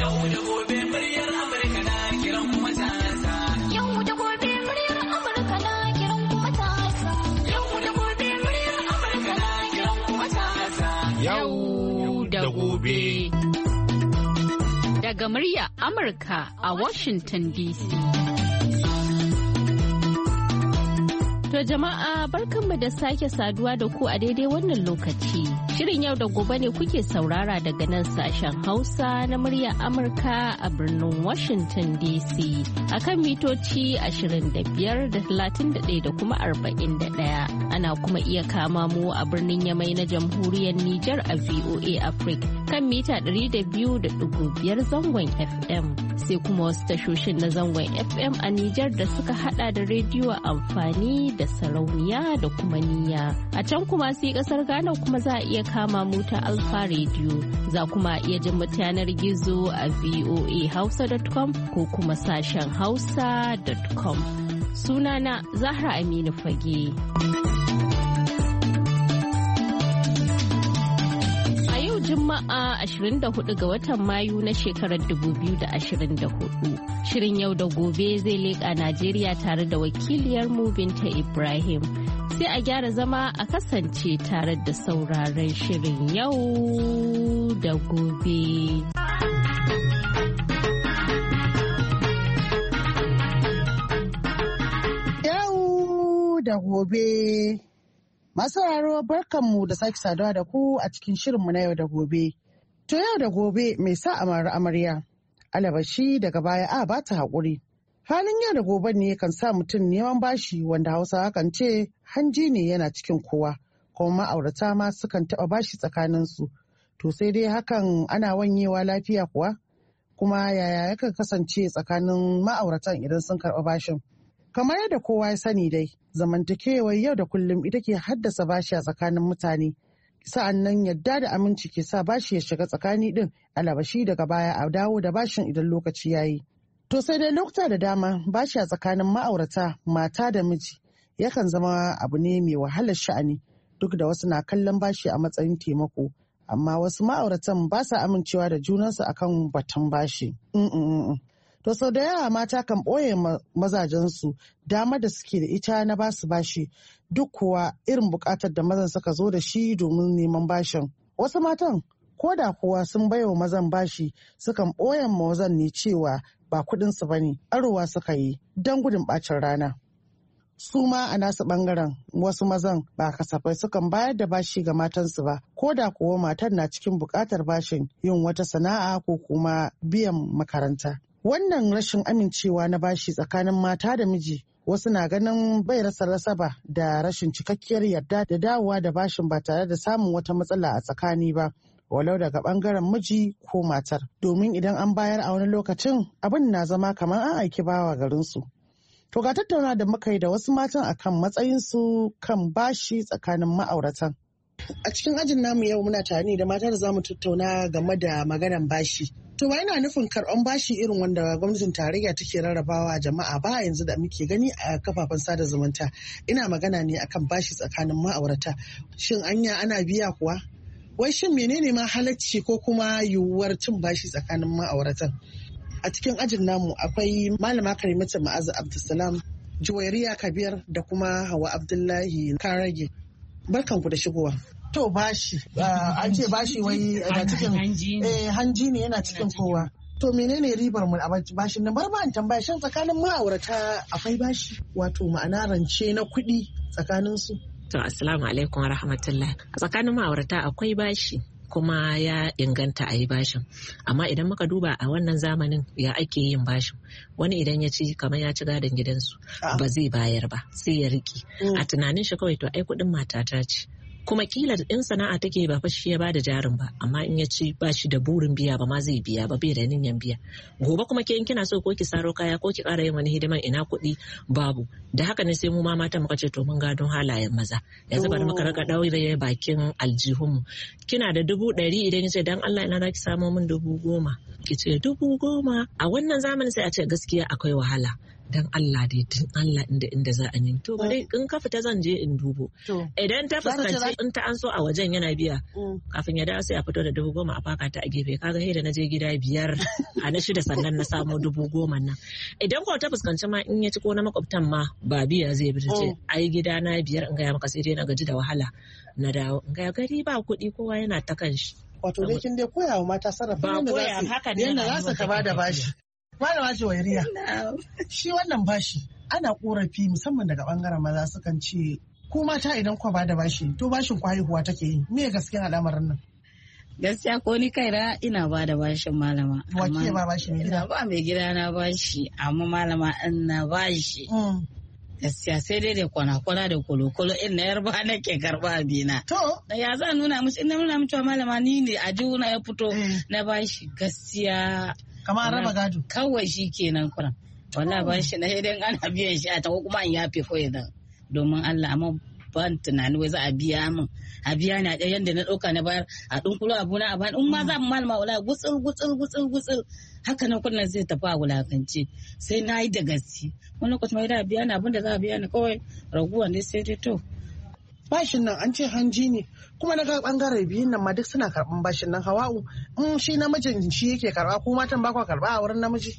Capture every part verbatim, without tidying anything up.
Yau da gobe muryar Amurka na kiran matasa. Yau da gobe muryar Amurka na kiran matasa. Yau da gobe muryar Amurka na kiran matasa. Yau da gobe. Daga murya Amurka a Washington D C. To jama'a barkanmu da sake saduwa da ku a daidai wannan lokaci. Shirin yau da gobe ne kuke saurara daga nan sashen Hausa na muryar Amurka a birnin Washington D C. A kan mitoci ashirin da biyar da talatin da ɗaya da kuma arba'in da ɗaya. Ana kuma iya kama mu a birnin Yamai na jamhuriyar Nijar a V O A Africa kan mita ɗari da biyu da ɗigo biyar zangon F M. Sai kuma wasu tashoshin na zangon F M a Nijar da suka hada da rediyo amfani da sarauniya da kuma niyya. A can kuma sai kasar Ghana kuma za a iya kama mu ta Alfa Radio. Za kuma iya jin mu yanar gizo a v o a hausa dot com ko kuma sashen hausa dot com. Sunana Zahra Aminu Fage. Juma'a ashirin da hudu ga watan Mayu na shekarar dubu biyu da ashirin da hudu. Shirin yau da gobe zai leƙa Najeriya tare da wakiliyarmu Binta Ibrahim. Sai a gyara zama a kasance tare da sauraron shirin yau da gobe. Yau da gobe. Masu sauraro barkanmu da sake saduwa da ku a cikin shirinmu na yau da gobe. To yau da gobe mai sa amara amarya, alabashi daga baya a ba ta haƙuri. Halin yau da gobe ne kan sa mutum neman bashi wanda Hausawa kan ce hanji ne yana cikin kowa, kuma ma'aurata ma sukan taɓa bashi tsakaninsu. To sai dai hakan ana wanyewa lafiya kuwa? Kuma yaya yakan kasance tsakanin ma'auratan idan sun karɓa bashin? Kamar yadda kowa ya sani dai, zamantakewar yau da kullum ita ke haddasa bashi a tsakanin mutane. Sa'an nan yadda da aminci ke sa bashi ya shiga tsakani din, alabashi daga baya a dawo da bashin idan lokaci ya yi. To sai dai lokuta da dama bashi a tsakanin ma'aurata mata da miji yakan zama abu ne mai wahalar sha'ani, duk da wasu na kallon bashi a matsayin taimako. Amma wasu ma'auratan ba sa amincewa da junansu akan batun bashi. Mm-mm-mm. To sau da yawa mata kan ɓoye mazajensu dama da suke da ita na basu bashi, duk kuwa irin buƙatar da mazan suka zo da shi domin neman bashin. Wasu matan ko da kuwa sun baiwa mazan bashi sukan ɓoye mazan ne cewa ba kuɗinsu ba ne, arowa suka yi don gudun ɓacin rana. Su ma a nasu ɓangaren wasu mazan ba kasafai sukan bayar da bashi ga matansu ba, ko da kuwa matar na cikin buƙatar bashin yin wata sana'a ko kuma biyan makaranta. Wannan rashin amincewa na bashi tsakanin mata da miji wasu na ganin bai rasa rasaba da rashin cikakkiyar yarda da dawowa da bashin ba tare da samun wata matsala a tsakani ba, walau daga bangaren miji ko matar. Domin idan an bayar a wani lokacin abin na zama kamar an aiki bawa garinsu. To ga tattauna da muka yi da wasu matan akan matsayinsu kan bashi tsakanin ma'auratan. A cikin ajin namu yau muna tare da mata da za mu tattauna game da maganan bashi. To ba yana nufin karɓan bashi irin wanda gwamnatin tarayya take rarrabawa jama'a ba yanzu da muke gani a kafafen sada zumunta. Ina magana ne akan bashi tsakanin ma'aurata. Shin anya ana biya kuwa? Wai shin menene ma halacci ko kuma yiwuwar cin bashi tsakanin ma'auratan? A cikin ajin namu akwai Malama Karimatu Ma'azu Abdulsalam, Juwairiya Kabir da kuma Hawa Abdullahi Karage. Barkanku da shigowa. To bashi, an ce bashi wai da cikin hanji ne yana cikin kowa. To menene ribar mu a bashin nan? Bar ma an tambaya shan tsakanin ma'aurata akwai bashi, wato ma'ana rance na kuɗi tsakanin su. To assalamu alaikum wa rahmatullah. A tsakanin ma'aurata akwai bashi kuma ya inganta a yi bashin, amma idan muka duba a wannan zamanin ya ake yin bashin, wani idan ya ci kamar ya ci gadon gidansu ba zai bayar ba sai ya riƙe a tunanin shi kawai to ai kuɗin matata ce, kuma kila in sana'a take ba fa shi ya bada jarin ba, amma in ya ci ba shi da burin biya ba ma zai biya ba, bai da niyyar biya. Gobe kuma ke in kina so ko ki saro kaya ko ki ƙara yin wani hidiman ina kuɗi babu. Da haka ne sai mu ma mata muka ce to mun gadon halayen maza, yanzu bari muka rika daure bakin aljihunmu. Kina da dubu ɗari idan ya ce dan Allah ina za ki samo min dubu goma, ki ce dubu goma. A wannan zamanin sai a ce gaskiya akwai wahala. dan Allah dai tun Allah inda inda za a yi to ba dai in ka fita zan je in dubo idan ta fuskanci in ta an so a wajen yana biya kafin ya dawo sai a fito da dubu goma a faka ta a gefe kaga sai da na je gida biyar a na shida sannan na samo dubu goma nan idan ko ta fuskanci ma in ya ci ko na makwabtan ma ba biya zai bi ce ai gida na biyar in gaya maka sai dai na gaji da wahala na dawo in ga gari ba kuɗi kowa yana ta kanshi wato dai kin dai koyawa mata sarrafa yanda za su yanda za su ka bada bashi malama ce wairiya shi wannan bashi ana korafi musamman daga bangaren maza sukan ce ko mata idan kwa bada bashi to bashin kwa haihuwa take yi me gaskiyar al'amarin nan gaskiya ko ni kaina ina ba da bashin malama wace ba bashi mai gida ba mai gida na bashi amma malama in na bashi gaskiya sai dai da kwana-kwana da kolo-kolo in na yarba nake karba abina. To. Da ya za nuna mishi ina nuna mishi malama ni ne a juna ya fito na bashi gaskiya. Kamar raba gado. Kawai shi kenan kuran. Wallahi bashi na idan ana biyan shi a ta kuma an yafe ko idan domin Allah amma ban tunani wai za a biya min a biya ni a ɗaya yadda na ɗauka na bayar a ɗunkulo abu na a bani in ma za mu malama wala gutsul gutsul gutsul gutsul haka nan kullum zai tafi a wulakance sai na yi da gaske wani lokacin mai da biya ni abin da za a biya ni kawai raguwa ne sai dai to. Bashin nan an ce hanji ne kuma na ga bangare biyun nan ma duk suna karban bashin nan Hawa'u in shi namijin shi yake karba ko matan ba kwa karba a wurin namiji.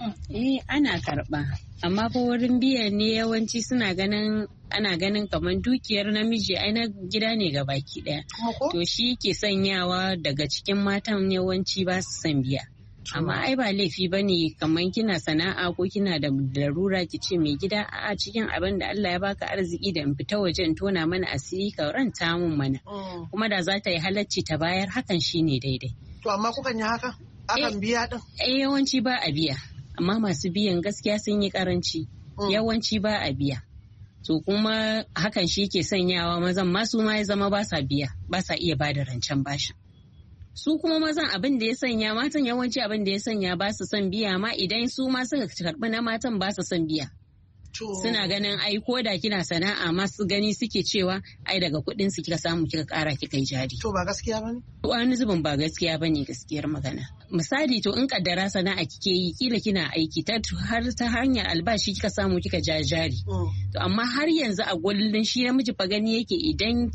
Eh ana karba amma ko wurin biyan ne yawanci suna ganin ana ganin kamar dukiyar namiji ai na gida ne ga baki daya to shi ke sanyawa daga cikin matan yawanci ba su san biya amma ai ba laifi bane kamar kina sana'a ko kina da larura ki ce mai gida a cikin abin da Allah ya baka arziki da in fita wajen tona mana asiri ka ranta mun mana kuma da za ta yi halacci ta bayar hakan shine daidai to amma kukan yi haka akan biya din eh yawanci ba a biya amma masu biyan gaskiya sun yi karanci yawanci ba a biya to kuma hakan shi ke sanyawa mazan masu ma ya zama ba sa biya ba sa iya bada rancen bashin su kuma mazan abin da ya sanya matan yawanci abin da ya sanya ba su son biya ma idan su ma suka karɓi na matan ba su son biya suna ganin ai ko da kina sana'a masu gani suke cewa ai daga kuɗin su kika samu kika ƙara kika yi jari to ba gaskiya bane wani zubin ba gaskiya bane gaskiyar magana misali to in kaddara sana'a kike yi kila kina aiki ta har ta hanyar albashi kika samu kika ja jari to amma har yanzu a gullun shi namiji fa gani yake idan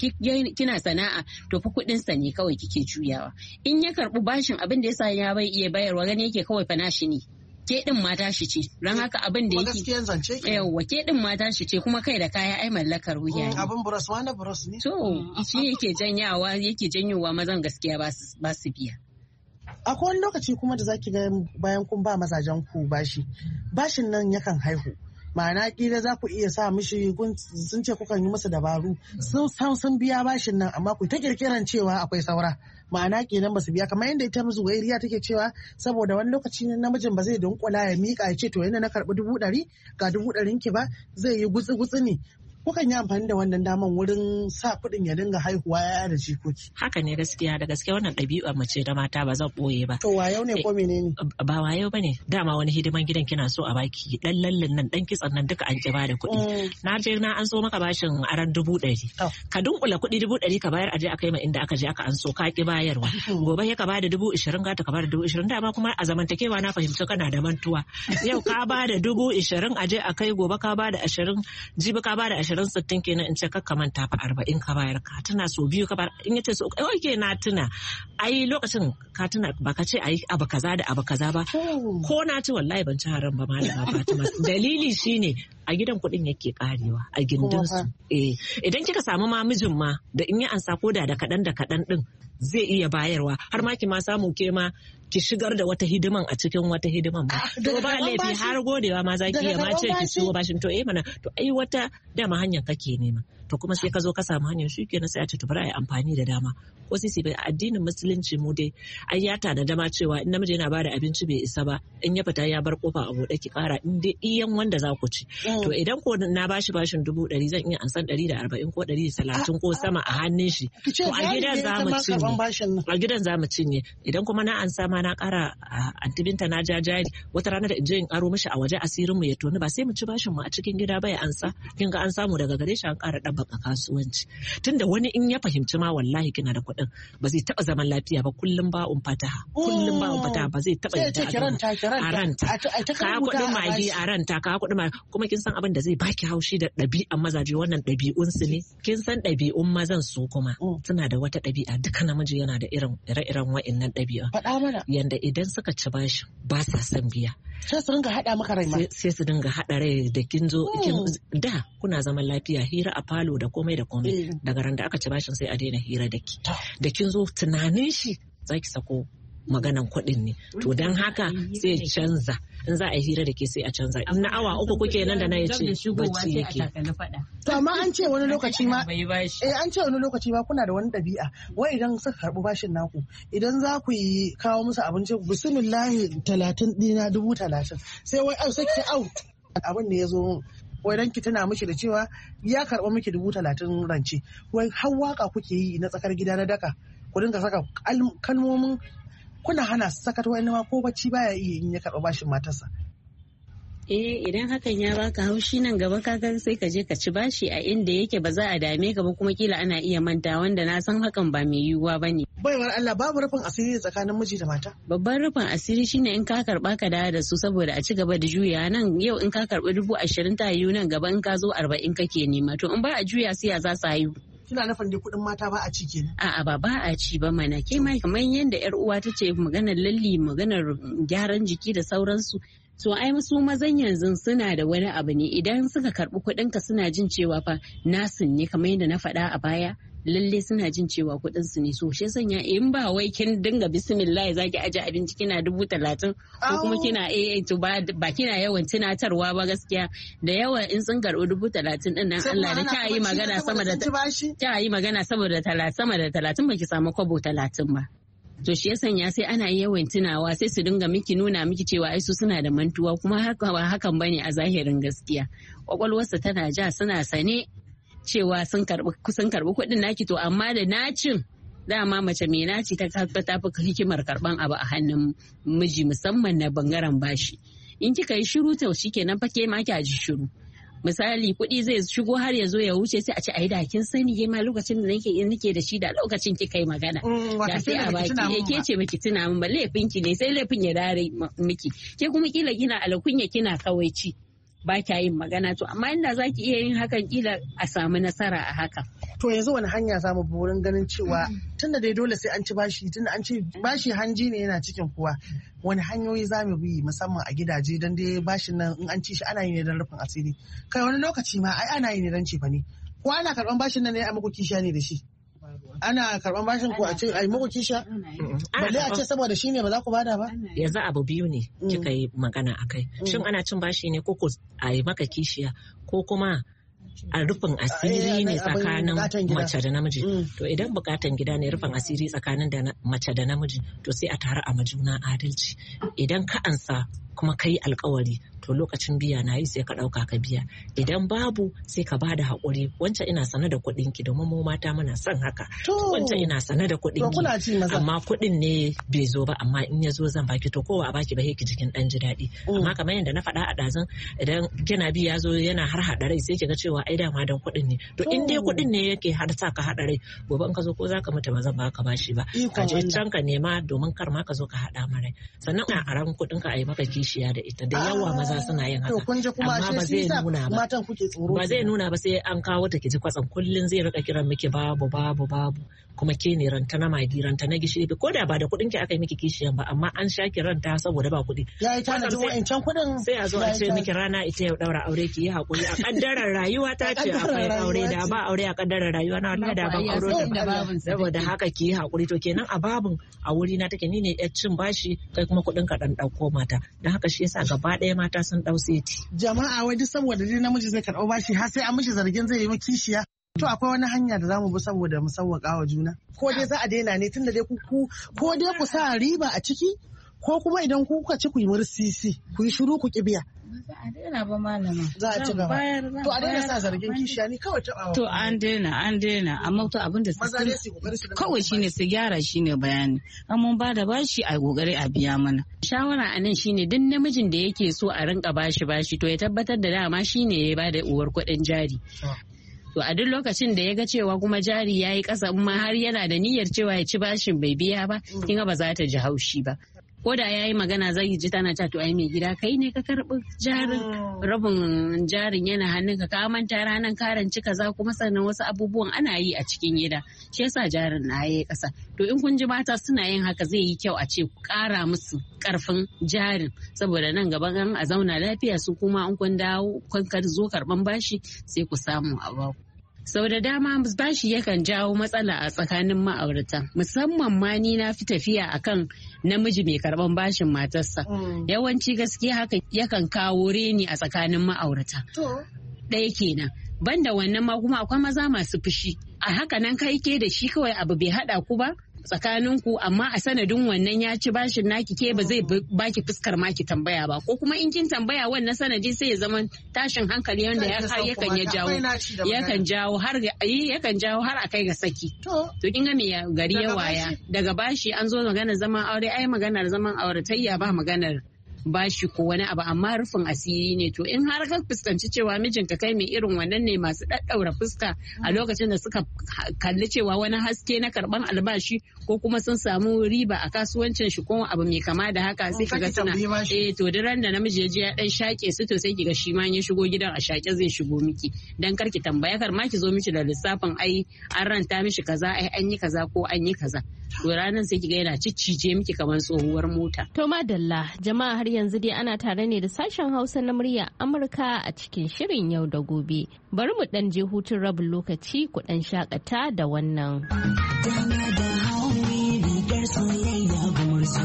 kina sana'a to fa kuɗin sa ne kawai kike juyawa in ya karɓi bashin abin da yasa ya bai iya bayarwa gani yake kawai fa nashi ne ke din mata shi ce don haka abin da yake yawwa ke din mata shi ce kuma kai da kaya ai mallakar wuya ne abin buros wani buros ne to shi yake janyawa yake janyowa mazan gaskiya ba su biya akwai wani lokaci kuma da zaki ga bayan kun ba mazajen ku bashi bashin nan yakan haihu ma'ana kila za ku iya sa mishi sun ce kukan yi masa dabaru sun san sun biya bashin nan amma ku ta kirkiran cewa akwai saura ma'ana kenan ba su biya kamar yadda ita musu wairiya take cewa saboda wani lokaci namijin ba zai dunkula ya mika ya ce to yana na karbi dubu ɗari ga dubu ɗarin ki ba zai yi gutsi gutsi ne kukan yi amfani da wannan daman wurin sa kuɗin ya dinga haihuwa yaya da jikoki. Haka ne gaskiya da gaskiya wannan ɗabi'a mace da mata ba zan ɓoye ba. To wayau ne ko menene? Ba wayau ba ne dama wani hidiman gidan kina so a baki ɗan lallin nan ɗan kitsan nan duka an ki ba da kuɗi. Na je na an so maka bashin aran dubu ɗari. Ka dunkula kuɗi dubu ɗari ka bayar aje a kai ma inda aka je aka an so ka ki bayarwa. Gobe ya ka ba da dubu ishirin gata ka ba da dubu ishirin dama kuma a zamantakewa na fahimci kana da mantuwa. Yau ka ba da dubu ishirin aje a kai gobe ka ba da ashirin jibi ka ba da ashirin sittin kenan in ce kakka manta fa arba'in ka bayar ka tuna so biyu ka bayar in yace so oke na tuna ai lokacin ka tuna baka ce ai abu kaza da abu kaza ba ko na ci wallahi ban ci haram ba malama Fatima dalili shine a gidan kuɗin yake karewa a gindin su eh idan kika samu mamijin ma da in ya ansa koda da kaɗan da kaɗan din zai iya bayarwa har ma ki ma samu ke ma ki shigar da wata hidiman a cikin wata hidiman ba to ba laifi har godewa ma zaki iya ma ce ki ciwo bashin to eh mana to ai wata dama hanyar kake nema to kuma sai ka zo ka samu hanyar shi kenan sai a ce to bari a yi amfani da dama ko sai bai addinin musulunci mu dai ai ya tana dama cewa in namiji yana bada abinci bai isa ba in ya fita ya bar kofa a buɗe ki kara in dai iyan wanda za ku ci to idan ko na bashi bashin dubu ɗari zan iya ansan ɗari da arba'in ko ɗari da talatin ko sama a hannun shi to a gidan za mu cinye a gidan za mu cinye idan kuma na ansa ma na ƙara antibinta na jajari wata rana da in je in aro mishi a waje asirin mu ya toni ba sai mu ci bashin mu a cikin gida ba ya ansa kin ga an samu daga gare shi an ƙara ɗabbaka kasuwanci tunda wani in ya fahimci ma wallahi kina da kuɗin ba zai taɓa zaman lafiya ba kullum ba un fataha kullum ba un fataha ba zai taɓa yadda a ranta ka kuɗin magi a ranta ka kuɗin magi kuma kin san abin da zai baki haushi da ɗabi'an mazaje wannan ɗabi'un su ne kin san ɗabi'un mazan su kuma suna da wata ɗabi'a duka namiji yana da irin ire-iren wa'annan ɗabi'a faɗa mana yanda idan suka ci bashi ba sa son biya sai su dinga haɗa maka rai ma sai su dinga haɗa rai da kin zo da kuna zaman lafiya hira a falo da komai da komai daga ran da aka ci bashin sai a daina hira da ki da kin zo tunanin shi zaki sako maganan kuɗin ne to don haka sai canza in za a yi hira da ke sai a canza in na awa uku kuke nan da na yace bacci yake to amma an ce wani lokaci ma eh an ce wani lokaci ma kuna da wani ɗabi'a wai idan suka karɓi bashin naku idan za ku yi kawo musu abinci bismillahi talatin dina dubu talatin sai wai au sai ki au abin da ya zo wai dan ki tana miki da cewa ya karɓa miki dubu talatin rance wai har waka kuke yi na tsakar gida na daka ku dinga saka kalmomin kuna hana su sakat wani ma ko bacci baya iya in ya karɓa bashin matarsa. Eh idan hakan ya baka haushi nan gaba kaga sai ka je ka ci bashi a inda yake ba za a dame ka ba kuma kila ana iya manta wanda na san hakan ba mai yiwuwa bane. Baiwar Allah babu rufin asiri tsakanin miji da mata. Babban rufin asiri shine in ka karba ka dawo da su saboda a ci gaba da juya nan yau in ka karbi dubu ashirin ta yiwu nan gaba in ka zo arba'in kake nema to in ba a juya sai ya za su haihu. Kina nufin dai kuɗin mata ba a ci kenan. A'a ba ba a ci ba mana ke ma kamar yadda yar uwa ta ce maganar lalli maganar gyaran jiki da sauransu. To ai su mazan yanzu suna da wani abu ne idan suka karɓi kuɗinka suna jin cewa fa nasu ne kamar yadda na faɗa a baya. Lalle suna jin cewa kuɗin su ne so shi sanya in ba wai kin dinga bismillah zaki aje abinci kina dubu talatin ko kuma kina eh to ba ba kina yawan tunatarwa ba gaskiya da yawa in sun karɓi dubu talatin din nan Allah da ta yi magana sama da ta yi magana saboda talatin sama da talatin baki samu kwabo talatin ba. To shi ya sanya sai ana yawan tunawa sai su dinga miki nuna miki cewa ai su suna da mantuwa kuma haka ba hakan bane a zahirin gaskiya. Kwakwalwarsa tana ja suna sane cewa sun karbi sun karbi kuɗin naki to amma da nacin dama mace mai naci ta ta fi hikimar karban abu a hannun miji musamman na bangaren bashi. In kika yi shiru to shikenan fa ke ma ki ji shiru. Misali kuɗi zai shigo har ya zo ya wuce sai a ce ai da kin sani ke ma lokacin da nake nake da shi da lokacin kika yi magana da sai a baki eh ke ce miki tuna min ba laifin ki ne sai laifin ya dare miki ke kuma kila kina alkunya kina kawaici ba kya yin magana to amma inda zaki iya yin hakan kila a samu nasara a haka. To yanzu wani hanya za mu bi wurin ganin cewa tunda dai dole sai an ci bashi tunda an ci bashi hanji ne yana cikin kuwa wani hanyoyi za mu bi musamman a gidaje don dai bashin nan in an ci shi ana yi ne don rufin asiri kai wani lokaci ma ai ana yi ne don cefane ko ana karban bashin nan ne a muku kishiya ne da shi ana karban bashin ko a ce ai muku kishiya balle a ce saboda shi ne ba za ku bada ba yanzu abu biyu ne kika yi magana akai shin ana cin bashi ne ko ko a yi maka kishiya ko kuma a rufin asiri ne tsakanin mace da namiji to idan bukatan gida ne rufin asiri tsakanin da mace da namiji to sai a tare a majuna adalci idan ka ansa kuma kai alkawari to lokacin biya na yi sai ka dauka ka biya idan babu sai ka bada hakuri wancan ina sane da kuɗin ki domin mu mata muna son haka wancan ina sane da kuɗin ki amma kuɗin ne bai zo ba amma in ya zo zan baki to kowa a baki ba yake jikin dan ji daɗi amma kamar yadda na faɗa a ɗazun idan kina bi ya zo yana har haɗa rai sai kiga cewa ai dama dan kuɗin ne to in dai kuɗin ne yake har sa ka haɗa rai gobe in ka zo ko za ka mutu ba zan baka bashi ba ka je can ka nema domin kar ma ka zo ka haɗa mara sannan a aran kuɗin ka a yi maka kishiya da ita da yawa maza suna yin haka amma ba zai nuna ba ba zai nuna ba sai an kawo ta kiji kwatsan kullun zai rika kiran miki babu babu babu kuma ke ne ranta na magi ranta na gishiri ko da ba da kuɗin ki aka yi miki kishiyan ba amma an sha ki ranta saboda ba kuɗi yayi tanadin wa'ancan kuɗin sai a zo a ce miki rana ita yau daura aure ki yi hakuri a kaddarar rayuwa ta ce akwai aure da ba aure a kaddarar rayuwa na wallahi da ban aure da saboda haka ki yi hakuri to kenan a babun a wuri na take ni ne yar cin bashi kai kuma kuɗin ka dan dauko mata dan haka shi yasa gaba ɗaya mata sun dau seti jama'a wai duk saboda dai namiji zai karɓo bashi har sai an mishi zargin zai yi miki kishiya to akwai wani hanya da zamu bi saboda mu sauwaka wa juna ko dai za a daina ne tunda dai ku ko dai ku sa riba a ciki ko kuma idan ku kuka ci ku yi mursisi ku yi shiru ku kibiya Za a daina ba malama. Za a ci gaba. To a daina sa zargin kishiya ni kawai taɓawa. To an daina an daina amma to abin da Maza ne su kokari su kawai shine su gyara shine bayani. An mun ba da bashi a kokari a biya mana. Shawara a nan shine duk namijin da yake so a rinka bashi bashi to ya tabbatar da dama shine ya bada uwar kuɗin jari. To a duk lokacin da ya ga cewa kuma jari ya yi ƙasa ma har yana da niyyar cewa ya ci bashin bai biya ba, kin ga ba za ta ji haushi ba. Ko da ya yi magana zai ji tana ta to ai mai gida kai ne ka karɓi jarin rabin jarin yana hannun ka ka manta ranar karanci kaza kuma sannan wasu abubuwan ana yi a cikin gida shi yasa jarin na yayi ƙasa. To in kun ji mata suna yin haka zai yi kyau a ce ku ƙara musu ƙarfin jarin saboda nan gaban a zauna lafiya su kuma in kun dawo kun zo karɓan bashi sai ku samu a baku. Sau da dama bashi yakan jawo matsala a tsakanin ma'aurata musamman ma ni na fi tafiya akan namiji mai karban bashin matarsa. Yawanci gaskiya haka yakan kawo reni a tsakanin ma'aurata. Ɗaya kenan. Banda wannan ma kuma akwai maza masu fushi. A haka nan kai ke da shi kawai abu bai haɗa ku ba tsakaninku amma a sanadin wannan ya ci bashin naki ke ba zai baki fuskar ma ki tambaya ba ko kuma in kin tambaya wannan sanadi sai ya zama tashin hankali wanda ya yakan ya jawo yakan jawo har yakan jawo har a kai ga saki to kin ga me gari ya waya daga bashi an zo maganar zaman aure ai maganar zaman auratayya ba maganar bashi ko wani abu amma rufin asiri ne to in har ka fuskanci cewa mijinka kai mai irin wannan ne masu daddaura fuska a lokacin da suka kalli cewa wani haske na karban albashi ko kuma sun samu riba a kasuwancin shi ko abu mai kama da haka sai kiga suna eh to duran da namiji ya je ya dan shake su to sai kiga shi ma ya shigo gidan a shake zai shigo miki dan karki tambaya kar ma ki zo miki da lissafin ai an ranta mishi kaza ai an yi kaza ko an yi kaza to ranan sai kiga yana ciccije miki kamar tsohuwar mota. To madalla jama'a har yanzu dai ana tare ne da sashen Hausa na murya Amurka a cikin shirin yau da gobe. Bari mu dan je hutun rabin lokaci ku dan shakata da wannan. Dama da hauri rigar soyayya gumursu,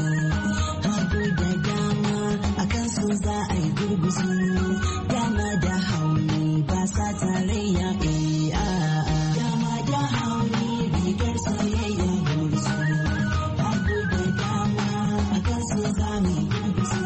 hagu da dama akan su za a yi gurguzu. Dama da hauri ba sa tarayya eh a'a. Dama da hauri rigar soyayya gumursu, hagu da dama akan su za mu yi gurguzu.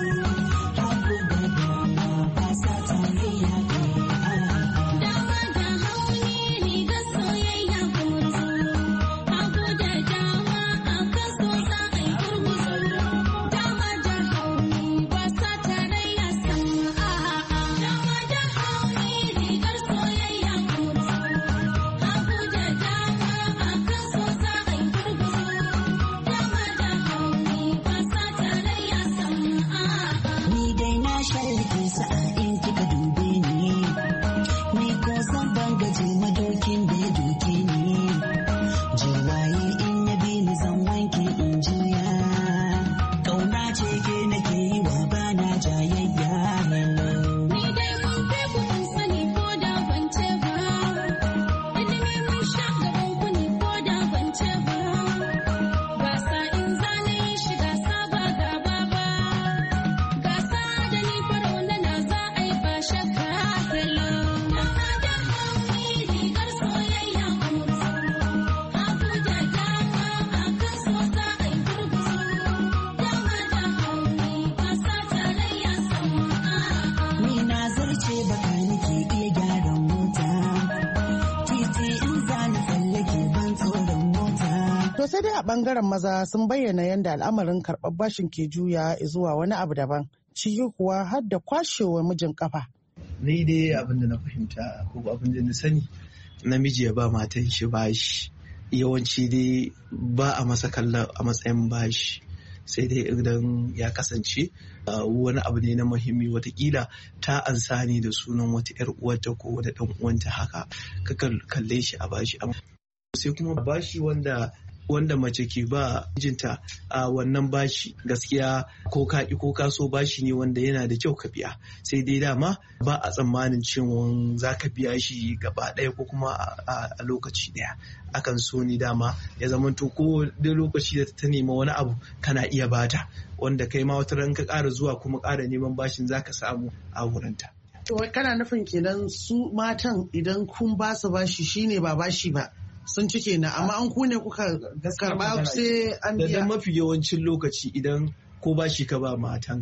sai dai a bangaren maza sun bayyana yadda al'amarin karɓar bashin ke juya zuwa wani abu daban, ciki kuwa har da kwashewa mijin kafa. Ni dai abin da na fahimta ko abin da na sani, namiji ya ba matan shi bashi yawanci dai ba a masa kallon a matsayin bashi, sai dai idan ya kasance wani abu ne na muhimmi, watakila ta ansa ne da sunan wata 'yar uwarta ko wata ɗan uwanta, haka ka kalle shi a bashi. Sai kuma bashi wanda wanda mace ke ba mijinta a wannan bashi, gaskiya ko ka ko ka so bashi ne wanda yana da kyau ka biya, sai dai dama ba a tsammanin cewa za ka biya shi gaba ɗaya ko kuma a lokaci ɗaya. Akan so ni dama ya zamanto ko da lokaci da ta nema wani abu kana iya bata, wanda kai ma wata ran ka ƙara zuwa kuma ƙara neman bashin za ka samu a wurinta. To kana nufin kenan su matan idan kun ba su bashi shine ba bashi ba, sun ci kenan, amma an ku ne kuka karba sai an biya. Da mafi yawancin lokaci idan ko bashi ka ba matanka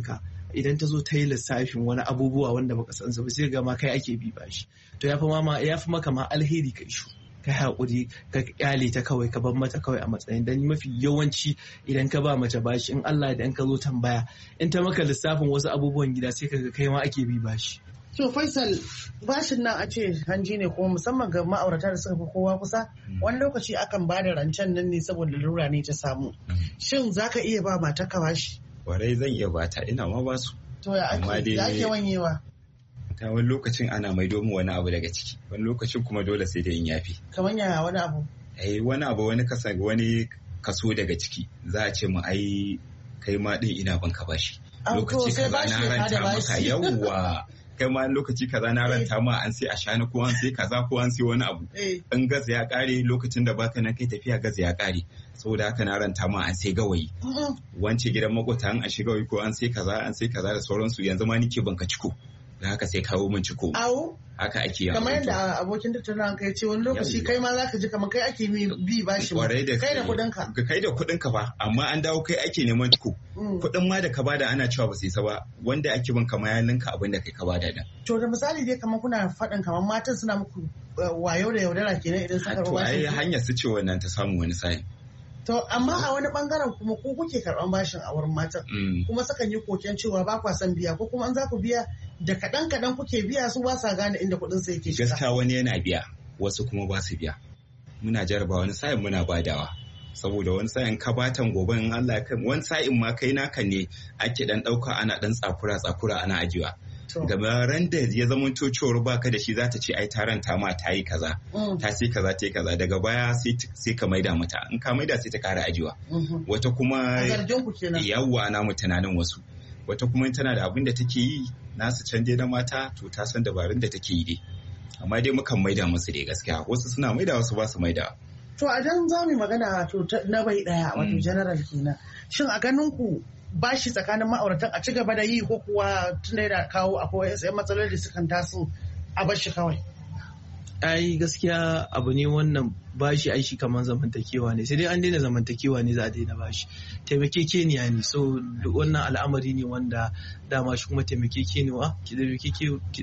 idan ta zo ta yi lissafin wani abubuwa wanda baka san su ba sai ga ma kai ake bi bashi to ya fi ma ya fi maka ma alheri kai shu ka haƙuri ka kyale ta kawai ka bar mata kawai a matsayin dan mafi yawanci idan ka ba mace bashi in Allah da in ka zo tambaya in ta maka lissafin wasu abubuwan gida sai kaga kai ma ake bi bashi. To Faisal bashin nan a ce hanji ne kuma musamman ga ma'aurata da suka fi kowa kusa wani lokaci akan ba da rancen nan ne saboda lura ne ta samu. Shin za ka iya ba mata ka bashi? Warai zan iya bata ina ma ba su. To ya ake ya ake wanyewa? Ta wani lokacin ana maido mu wani abu daga ciki wani lokacin kuma dole sai da in yafi. Kamar yaya wani abu? Eh wani abu wani kasa wani kaso daga ciki za a ce mu ai kai ma din ina ban ka bashi. Lokaci kaza na ranta maka yawwa. Kai ma lokaci kaza na ranta ma an sai a shani ko an sai kaza ko an sai wani abu in gas ya kare lokacin da baka nan kai tafiya gas ya kare saboda haka na ranta ma an sai gawayi wance gidan makota an shi gawayi ko an sai kaza an sai kaza da sauransu yanzu ma nike banka ciko da haka sai kawo min ciko haka ake yi kamar yadda abokin tattaunawa kai ce wani lokaci kai ma zaka ji kamar kai ake bi bashi kai da kudin ka kai da kudin ka fa amma an dawo kai ake neman ciko kudin ma da ka bada ana cewa ba su isa ba wanda ake bin kamar ya ninka abin da kai ka bada da to da misali dai kamar kuna faɗin kamar matan suna muku wayo da yaudara kenan idan suka ruwa to ai hanyar su ce wannan ta samu wani sai to amma a wani bangaren kuma ku kuke karban bashin a wurin matan kuma sukan yi koken cewa ba kwa san biya ko kuma an za ku biya da kaɗan kaɗan kuke biya su ba sa gane inda kuɗin sa yake shiga gaskiya wani yana biya wasu kuma ba su biya muna jarraba wani sa'in muna badawa saboda wani sa'in ka batan gobe in Allah ya kai wani sa'in ma kai naka ne ake dan ɗauka ana dan tsakura tsakura ana ajiwa gaba ran da ya zama cewar baka da shi za ta ce ai taranta ma ta yi kaza ta sai kaza ta yi kaza daga baya sai ka maida mata in ka maida sai ta kara ajiwa wata kuma yawwa na mu tunanin wasu wata kuma tana da abin da take yi nasu canje na mata to ta san dabarun da take yi dai amma dai mukan maida musu dai gaskiya wasu suna maida wasu ba su maida. To a dan za mu magana to na bai daya wato general kenan shin a ganin ku bashi tsakanin ma'auratan a ci gaba da yi ko kuwa tun da yana kawo akwai yan matsaloli da sukan taso a bashi kawai? Ai gaskiya abu ne wannan bashi ai shi kamar zamantakewa ne sai dai an daina zamantakewa ne za a daina bashi taimakekeniya ne so wannan al'amari ne wanda dama shi kuma taimakekeniwa ki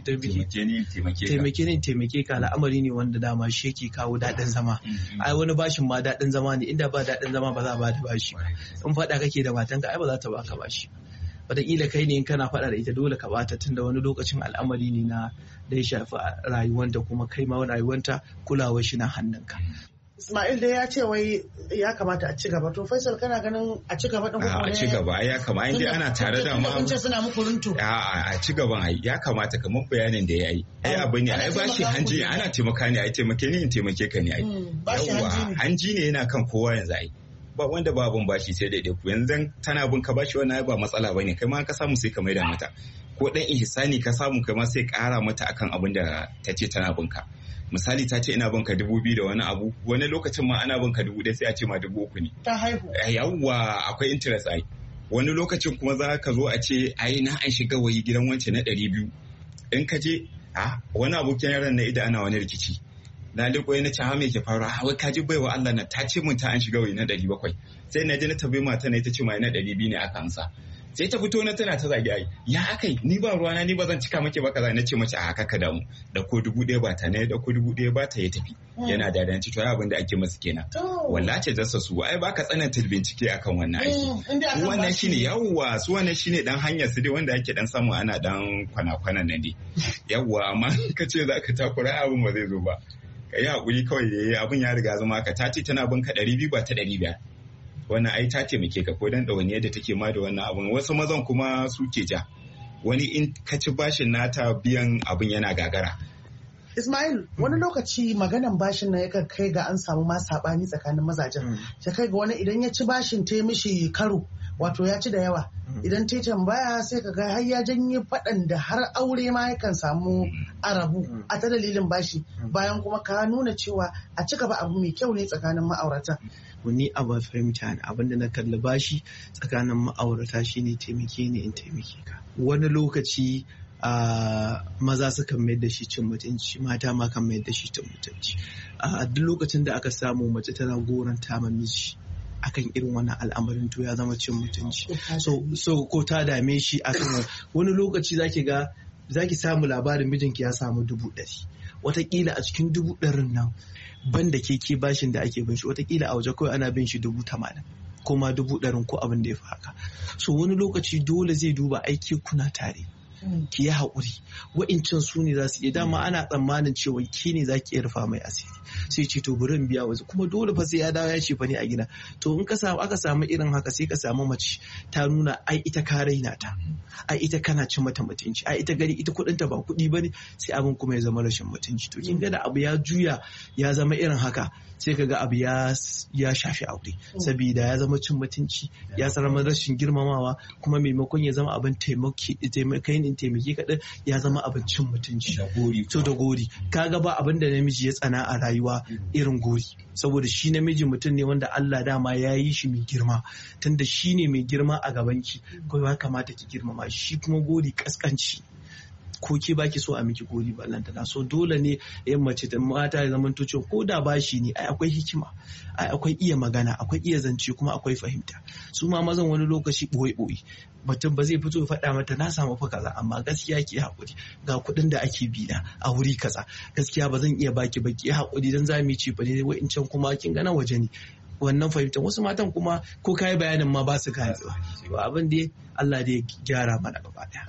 taimake ne taimake ka al'amari ne wanda dama shi yake kawo daɗin zama ai wani bashin ma daɗin zama ne inda ba daɗin zama ba za a ba da bashi in faɗa kake da matanka ai ba za ta baka bashi wataƙila kai ne in kana faɗa da ita dole ka bata tunda wani lokacin al'amari ne na da ya shafi rayuwanta kuma kai ma rayuwanta kulawar shi na hannunka. Ismail dai ya ce wai ya kamata a ci gaba to Faisal kana ganin a ci gaba din ko a ci gaba ya kamata in dai ana tare da ma kun ce suna muku runtu a a ci gaban ai ya kamata kamar bayanin da yayi ai abu ne ai bashi hanji ana taimaka ne ai taimake ni in taimake ka ne ai yawa hanji ne yana kan kowa yanzu ai ba wanda ba abun bashi sai daidai ku yanzu tana bin ka bashi wannan ba matsala bane kai ma ka samu sai ka maida mata ko dan ihsani ka samu kai ma sai kara mata akan abin da ta ce tana bin ka misali ta ce ina bin ka dubu biyu da wani abu wani lokacin ma ana bin ka dubu ɗaya sai a ce ma dubu uku ne ta haihu yawwa akwai interest ai wani lokacin kuma za ka zo a ce ai na an shiga wayi gidan wance na ɗari biyu in ka je a wani abokin yaran na ida ana wani rikici na liko na ce ha me ke faruwa wai ka ji baiwa Allah na ta ce mun ta an shiga wayi na ɗari bakwai sai na je na tabbai mata na ita ce mai na ɗari biyu ne aka amsa sai ta fito na tana ta zagi ai ya akai ni ba ruwana ni ba zan cika maki ba kaza na ce mace a haka ka damu da ko dubu ɗaya ba ta ne da ko dubu ɗaya ba ta ya tafi yana da danci to abin da ake masa kenan wallahi dasa su ai baka tsananta bincike akan wannan aiki wannan shine yawwa su wannan shine dan hanyar su dai wanda ake dan samu ana dan kwana-kwana nan dai yawwa amma ka ce zaka takura abin ba zai zo ba ka yi hakuri kawai da abin ya riga zama ka ta ce tana bin ka ɗari biyu ba ta ɗari biyar wannan ai ta taimake ka ko dan ɗawainiyar da take ma da wannan abun wasu mazan kuma su ke ja wani in ka ci bashin nata biyan abin yana gagara. Ismail wani lokaci maganan bashin na yakan kai ga an samu ma sabani tsakanin mazajen ya kai ga wani idan ya ci bashin ta mishi karo wato ya ci da yawa idan ta tambaya sai ka ga har ya janye faɗan da har aure ma yakan samu arabu a ta dalilin bashi bayan kuma ka nuna cewa a ci gaba abu mai kyau ne tsakanin ma'aurata. Ni a ba fahimta ne abinda na kalli bashi tsakanin ma'aurata shine taimake ni in taimake ka wani lokaci a maza sukan mayar da shi cin mutunci mata ma kan mayar da shi cin mutunci a duk lokacin da aka samu mace tana goranta ma miji akan irin wannan al'amarin to ya zama cin mutunci. So, so ko ta dame shi akan wani lokaci zaki ga zaki samu labarin mijinki ya samu dubu ɗari. Wataƙila a cikin dubu ɗarin nan banda keke bashin da ake bin shi wataƙila a waje kawai ana bin shi dubu tamanin ko ma dubu ɗarin ko abin da ya fi haka. So wani lokaci dole zai duba aiki kuna tare. Ki yi haƙuri wa'incan su ne za su iya dama ana tsammanin cewa ki ne za ki iya rufa mai asiri sai ce to bari in biya wasu kuma dole fa sai ya dawo ya ce fa ne a gida to in ka samu aka samu irin haka sai ka samu mace ta nuna ai ita ka raina ta ai ita kana cin mata mutunci ai ita gari ita kuɗin ta ba kuɗi bane sai abin kuma ya zama rashin mutunci to kin ga da abu ya juya ya zama irin haka sai ka ga abu ya ya shafi aure saboda ya zama cin mutunci ya zama rashin girmamawa kuma maimakon ya zama abin taimaki taimakai in taimaki kaɗan ya zama abin cin mutunci to da gori kaga ba abin da namiji ya tsana a rayuwa irin gori saboda shi namiji mutum ne wanda Allah dama ya yi shi mai girma tunda shi ne mai girma a gabanki ko ya kamata ki girmama shi kuma gori kaskanci ko ke baki so a miki gori ballantana so dole ne yan mace da mata ya zama cewa ko da bashi ne ai akwai hikima ai akwai iya magana akwai iya zance kuma akwai fahimta su ma mazan wani lokaci boye boye mutum ba zai fito ya faɗa mata na samu fa kaza amma gaskiya ki haƙuri ga kuɗin da ake bi na a wuri kaza gaskiya ba zan iya baki ba ki haƙuri dan za mu ci fa ne wa'incan kuma kin ga na waje ne wannan fahimtar wasu matan kuma ko kai bayanin ma ba su ganewa abin da Allah da ya gyara mana gaba daya.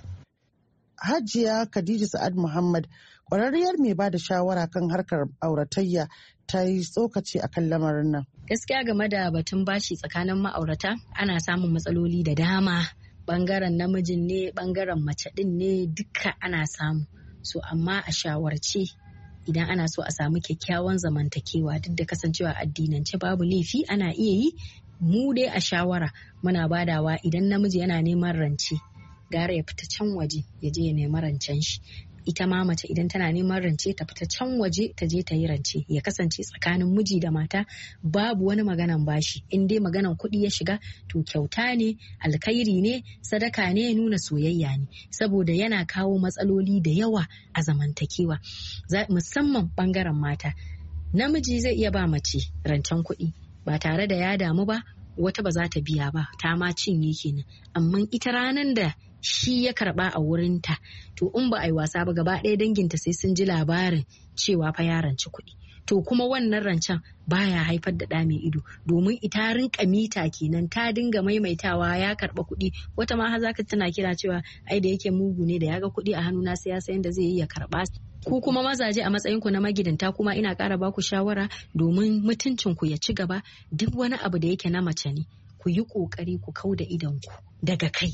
Hajiya Khadija Sa'ad Muhammad ƙwararriyar mai ba da shawara kan harkar auratayya ta yi tsokaci akan lamarin nan. Gaskiya game da batun bashi tsakanin ma'aurata ana samun matsaloli da dama bangaren namijin ne bangaren mace din ne duka ana samu so amma a shawarce idan ana so a samu kyakkyawan zamantakewa duk da kasancewa addinance babu laifi ana iya yi mu dai a shawara muna badawa idan namiji yana neman rance gara ya fita can waje ya je ya nemi rancen shi ita ma mace idan tana neman rance ta fita can waje ta je ta yi rance ya kasance tsakanin miji da mata babu wani maganan bashi in dai maganan kuɗi ya shiga to kyauta ne alkhairi ne sadaka ne nuna soyayya ne saboda yana kawo matsaloli da yawa a zamantakewa musamman bangaren mata namiji zai iya ba mace rancen kuɗi ba tare da ya damu ba wata ba za ta biya ba ta ma cinye kenan amma ita ranan da shi ya karba a wurinta to in ba a yi wasa ba gaba ɗaya danginta sai sun ji labarin cewa fa ya ranci kuɗi to kuma wannan rancen baya haifar da ɗa mai ido domin ita rinka mita kenan ta dinga maimaitawa ya karɓa kuɗi wata ma har zaka tana kira cewa ai da yake mugu ne da ya ga kuɗi a hannuna sai ya san da zai yi ya karɓa ku kuma mazaje a matsayin ku na magidanta kuma ina ƙara baku shawara domin mutuncin ku ya ci gaba duk wani abu da yake na mace ne ku yi ƙoƙari ku kauda idon ku daga kai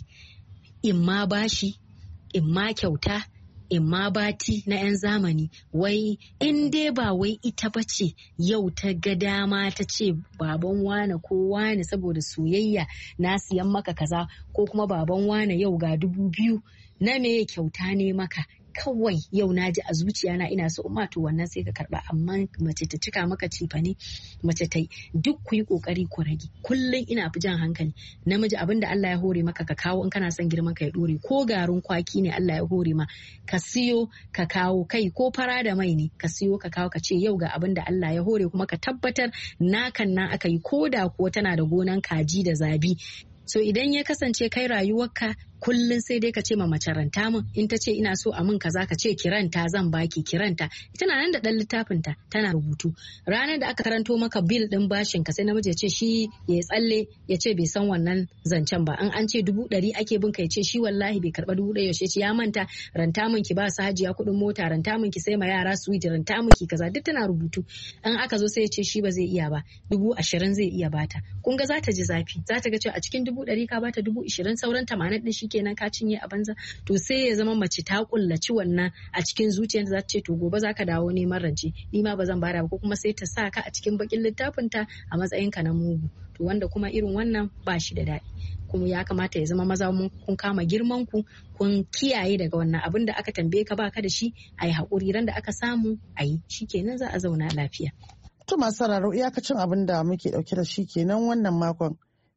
in ma bashi in ma kyauta in ma bati na 'yan zamani wai in dai ba wai ita bace yau ta ga dama ta ce baban wane ko wane saboda soyayya na siyan maka kaza ko kuma baban wane yau ga dubu biyu na me kyauta ne maka kawai yau na ji a zuciya na ina so ma to wannan sai ka karba amma mace ta cika maka cifa ne mace ta yi duk ku yi kokari ku rage kullum ina fi jan hankali namiji abinda Allah ya hore maka ka kawo in kana son girman ka ya dore ko garin kwaki ne Allah ya hore ma ka siyo ka kawo kai ko fara da mai ne ka siyo ka kawo ka ce yau ga abinda Allah ya hore kuma ka tabbatar nakan nan aka yi ko da kuwa tana da gonan kaji da zabi so idan ya kasance kai rayuwarka kullum sai dai ka ce ma mace ranta min in ta ce ina so a min kaza ka ce kiranta zan baki kiranta ita na nan da dan littafin ta tana rubutu ranar da aka karanto maka bill din bashin ka sai namiji ya ce shi ya tsalle ya ce bai san wannan zancen ba an an ce dubu ɗari ake bin ka ya ce shi wallahi bai karba dubu ɗaya yaushe ce ya manta ranta min ki ba su hajiya kuɗin mota ranta min ki sai ma yara sweet ranta min ki kaza duk tana rubutu an aka zo sai ya ce shi ba zai iya ba dubu ashirin zai iya bata kun ga za ta ji zafi za ta ga cewa a cikin dubu ɗari ka bata dubu ashirin sauran tamanin ɗin shi kenan ka cinye a banza to sai ya zama mace ta kullaci wannan a cikin zuciyarta za ta ce to gobe za ka dawo neman rance ni ma ba zan bada ba ko kuma sai ta sa ka a cikin bakin littafin ta a matsayin ka na mugu to wanda kuma irin wannan ba shi da daɗi kuma ya kamata ya zama maza mun kun kama girman ku kun kiyaye daga wannan abin da aka tambaye ka baka da shi ayi haƙuri ran da aka samu ayi shikenan za a zauna lafiya. To masu sauraro iyakacin abin da muke dauke da shi kenan wannan makon.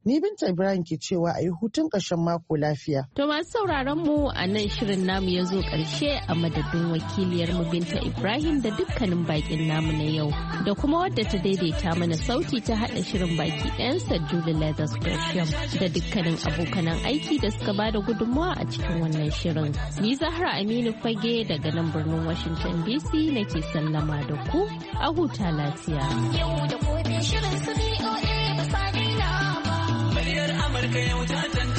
Ni Binta Ibrahim ke cewa a yi hutun ƙarshen mako lafiya. To masu sauraron mu a nan shirin namu ya zo ƙarshe a madadin wakiliyar mu Binta Ibrahim da dukkanin bakin namu na yau da kuma wadda ta daidaita mana sauti ta haɗa shirin baki ɗayansa Julie Leathers Gresham da dukkanin abokanan aiki da suka bada gudunmawa a cikin wannan shirin. Ni Zahra Aminu Fage daga nan birnin Washington D C nake sallama da ku a huta lafiya. Yau da gobe shirin su B O A ba sa daina ba. Muryar Amurka yau ta